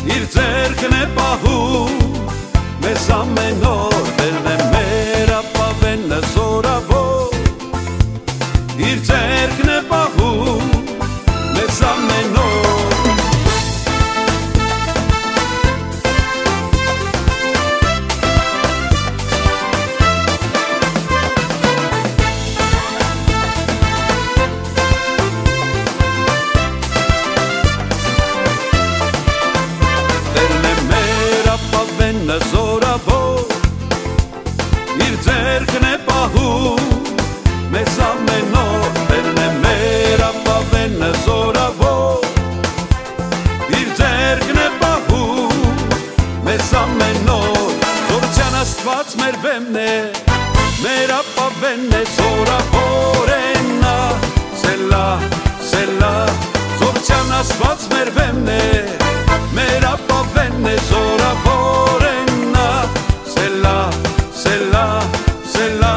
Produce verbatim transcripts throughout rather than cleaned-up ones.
իր ձեռքն է պահում, մեզ ամեն օր դերն է մեր ապավենը զորավոր, իր ձեռքն է պահում, մեզ ամեն օր զորավոր, իր ձեռքն է պահում, մեզ ամեն օր դերն է մեր ապավենը զորավոր, իր ձեռքն է պահում, մեզ ամեն օր, զորության Աստված մեր վեմն է, մեր ապավենն է զորավոր է նա, սելա, սելա, զորության Աստված մեր վեմն է, մեր ապավենն է զորավոր է նա, սելա, սելա, սելա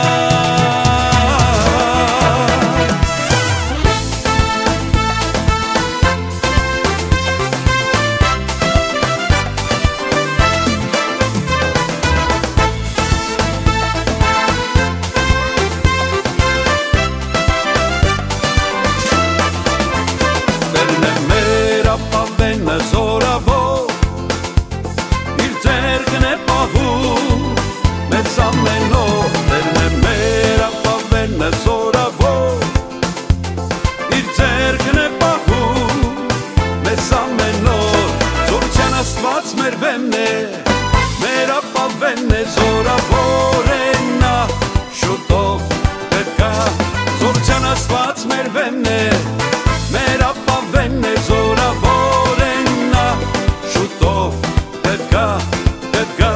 Դերն է մեր ապավենը զորավոր, իր ձեռքն է պահում, մեզ ամեն օր դերն է մեր ապավենը զորավոր, իր ձեռքն է պահում, մեզ ամեն օր, զորության Աստված մեր վեմն է, մեր ապավենն է զորավոր է նա, շուտով պետք է, զորության Աստված մեր վեմն է, մեր ապավենն է զորավոր է նա, շուտով պետք է, պետք է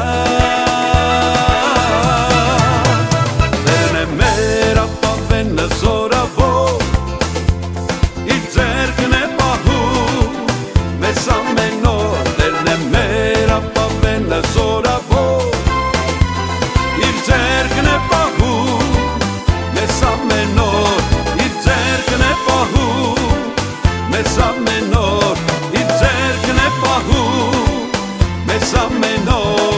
դերն է մեր ապավենը զորավոր, իր ձեռքն է պահում, մեզ ամեն օր դերն է մեր ապավենը զորավոր, իր ձեռքն է պահում, մեզ ամեն օր, իր ձեռքն է պահում, մեզ ամեն օր, իր ձեռքն է պահում, մեզ ամեն օր